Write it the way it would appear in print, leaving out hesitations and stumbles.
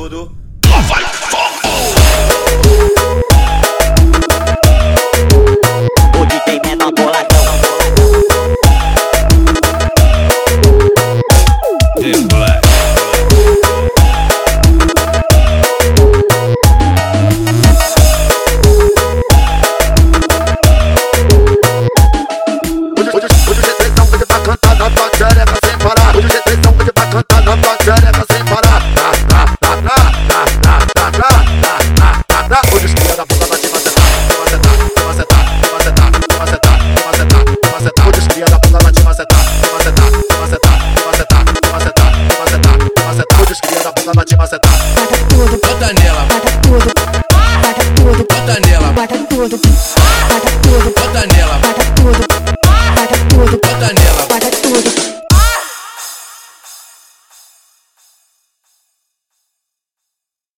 tudo. Lá vai forró. O DJ menor boladão. Bota nela, bota tudo, bota tudo, bota nela, bota tudo, bota tudo, bota nela, bota tudo, bota tudo, bota nela. bota tudo.